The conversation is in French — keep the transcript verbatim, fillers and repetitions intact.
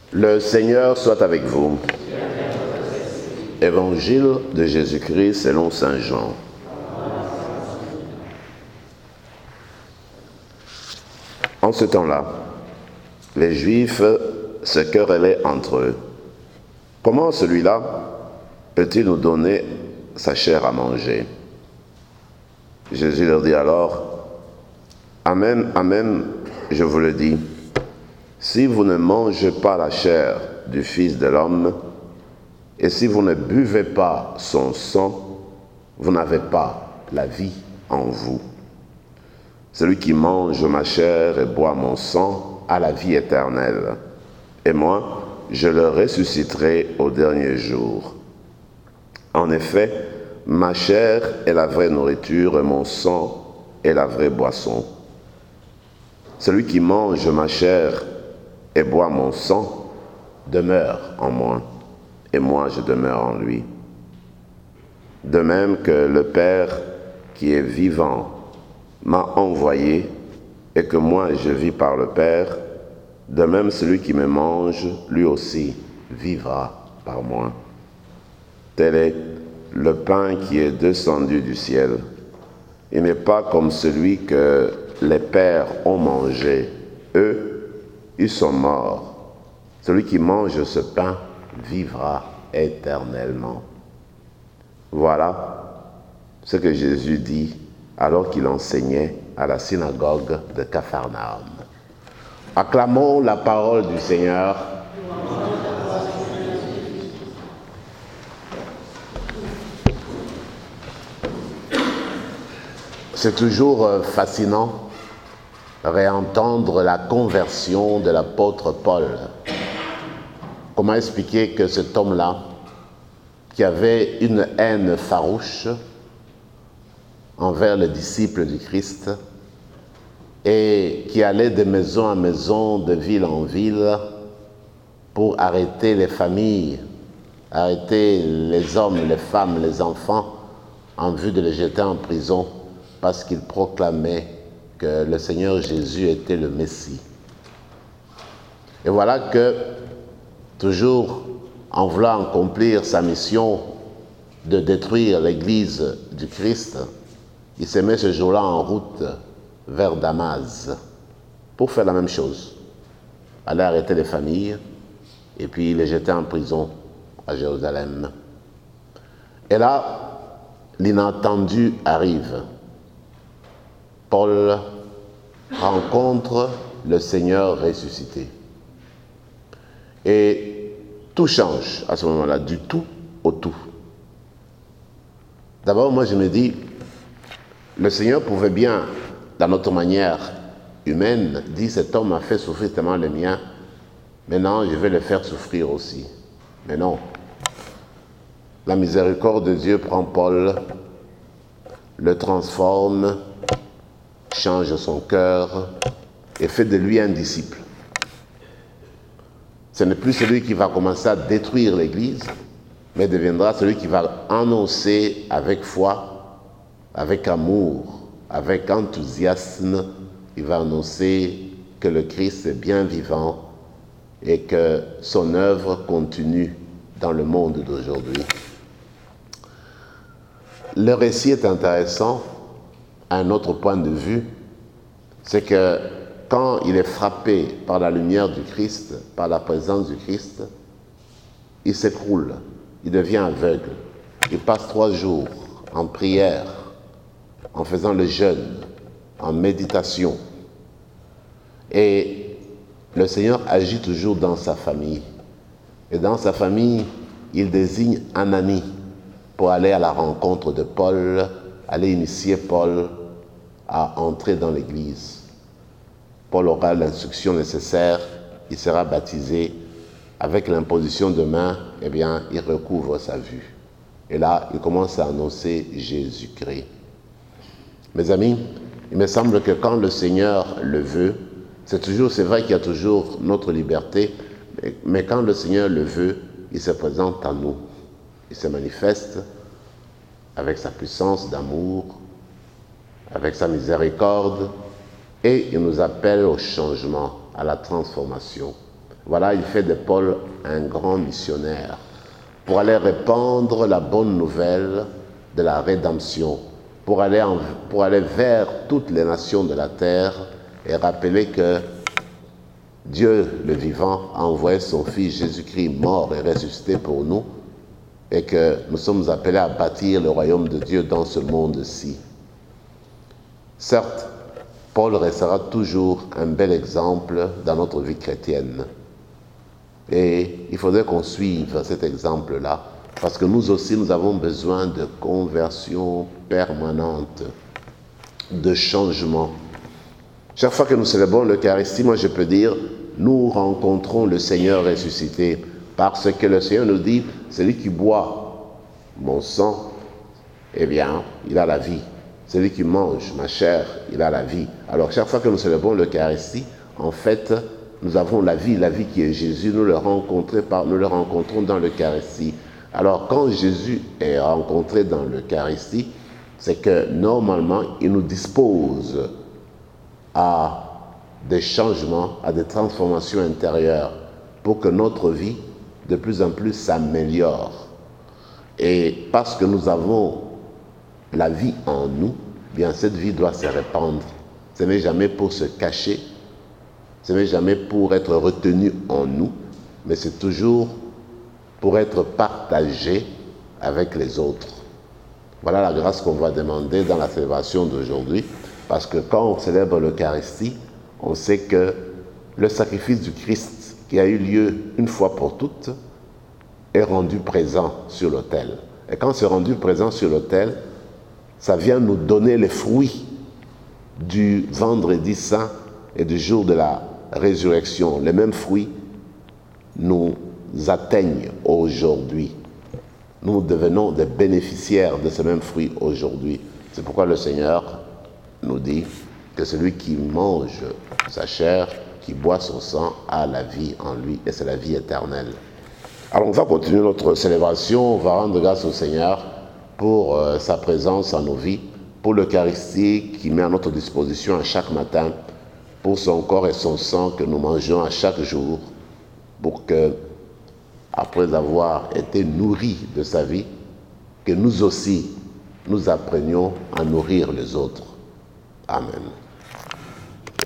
Le Seigneur soit avec vous. Évangile de Jésus-Christ selon saint Jean. En ce temps-là, les Juifs se querellaient entre eux. Comment celui-là peut-il nous donner sa chair à manger? Jésus leur dit alors, Amen, Amen, je vous le dis, si vous ne mangez pas la chair du Fils de l'homme, et si vous ne buvez pas son sang, vous n'avez pas la vie en vous. Celui qui mange ma chair et boit mon sang a la vie éternelle, et moi, je le ressusciterai au dernier jour. En effet, ma chair est la vraie nourriture et mon sang est la vraie boisson. Celui qui mange ma chair et boit mon sang demeure en moi, et moi je demeure en lui. De même que le Père qui est vivant m'a envoyé et que moi je vis par le Père, de même celui qui me mange, lui aussi vivra par moi. Tel est le pain qui est descendu du ciel. Il n'est pas comme celui que les pères ont mangé. Eux, ils sont morts. Celui qui mange ce pain vivra éternellement. Voilà ce que Jésus dit alors qu'il enseignait à la synagogue de Capharnaüm. Acclamons la parole du Seigneur. C'est toujours fascinant de réentendre la conversion de l'apôtre Paul. Comment expliquer que cet homme-là, qui avait une haine farouche envers les disciples du Christ et qui allait de maison en maison, de ville en ville, pour arrêter les familles, arrêter les hommes, les femmes, les enfants, en vue de les jeter en prison, parce qu'il proclamait que le Seigneur Jésus était le Messie. Et voilà que, toujours en voulant accomplir sa mission de détruire l'Église du Christ, il se met ce jour-là en route vers Damas pour faire la même chose, aller arrêter les familles et puis les jeter en prison à Jérusalem. Et là, l'inattendu arrive. Paul rencontre le Seigneur ressuscité. Et tout change à ce moment-là, du tout au tout. D'abord, moi je me dis, le Seigneur pouvait bien, dans notre manière humaine, dire cet homme a fait souffrir tellement le mien, maintenant je vais le faire souffrir aussi. Mais non. La miséricorde de Dieu prend Paul, le transforme, change son cœur et fait de lui un disciple. Ce n'est plus celui qui va commencer à détruire l'Église, mais deviendra celui qui va annoncer avec foi, avec amour, avec enthousiasme, il va annoncer que le Christ est bien vivant et que son œuvre continue dans le monde d'aujourd'hui. Le récit est intéressant à un autre point de vue, c'est que quand il est frappé par la lumière du Christ, par la présence du Christ, il s'écroule, il devient aveugle. Il passe trois jours en prière, en faisant le jeûne, en méditation. Et le Seigneur agit toujours dans sa famille. Et dans sa famille, il désigne Ananie pour aller à la rencontre de Paul, aller initier Paul à entrer dans l'Église. Paul aura l'instruction nécessaire, il sera baptisé. Avec l'imposition de main, eh bien, il recouvre sa vue. Et là, il commence à annoncer Jésus-Christ. Mes amis, il me semble que quand le Seigneur le veut, c'est toujours, c'est vrai qu'il y a toujours notre liberté, mais, mais quand le Seigneur le veut, il se présente à nous. Il se manifeste avec sa puissance d'amour, avec sa miséricorde, et il nous appelle au changement, à la transformation. voilà, il fait de Paul un grand missionnaire pour aller répandre la bonne nouvelle de la rédemption, pour aller, en, pour aller vers toutes les nations de la terre et rappeler que Dieu, le vivant, a envoyé son Fils Jésus-Christ mort et ressuscité pour nous et que nous sommes appelés à bâtir le royaume de Dieu dans ce monde-ci. Certes, Paul restera toujours un bel exemple dans notre vie chrétienne. Et il faudrait qu'on suive cet exemple-là, parce que nous aussi, nous avons besoin de conversion permanente, de changement. Chaque fois que nous célébrons l'Eucharistie, moi je peux dire, nous rencontrons le Seigneur ressuscité, parce que le Seigneur nous dit, celui qui boit mon sang, eh bien, il a la vie. Celui qui mange ma chair, il a la vie. Alors chaque fois que nous célébrons l'Eucharistie, en fait, nous avons la vie, la vie qui est Jésus, nous le rencontrons, par, nous le rencontrons dans l'Eucharistie. Alors quand Jésus est rencontré dans l'Eucharistie, c'est que normalement, il nous dispose à des changements, à des transformations intérieures pour que notre vie de plus en plus s'améliore. Et parce que nous avons la vie en nous, bien cette vie doit se répandre. Ce n'est jamais pour se cacher, ce n'est jamais pour être retenu en nous, mais c'est toujours pour être partagé avec les autres. Voilà la grâce qu'on va demander dans la célébration d'aujourd'hui, parce que quand on célèbre l'Eucharistie, on sait que le sacrifice du Christ qui a eu lieu une fois pour toutes est rendu présent sur l'autel. Et quand c'est rendu présent sur l'autel, ça vient nous donner les fruits du vendredi saint et du jour de la résurrection. Les mêmes fruits nous atteignent aujourd'hui. Nous devenons des bénéficiaires de ces mêmes fruits aujourd'hui. C'est pourquoi le Seigneur nous dit que celui qui mange sa chair, qui boit son sang, a la vie en lui, et c'est la vie éternelle. Alors on va continuer notre célébration, on va rendre grâce au Seigneur pour euh, sa présence en nos vies, pour l'Eucharistie qui met à notre disposition à chaque matin, pour son corps et son sang que nous mangeons à chaque jour, pour que, après avoir été nourris de sa vie, que nous aussi, nous apprenions à nourrir les autres. Amen.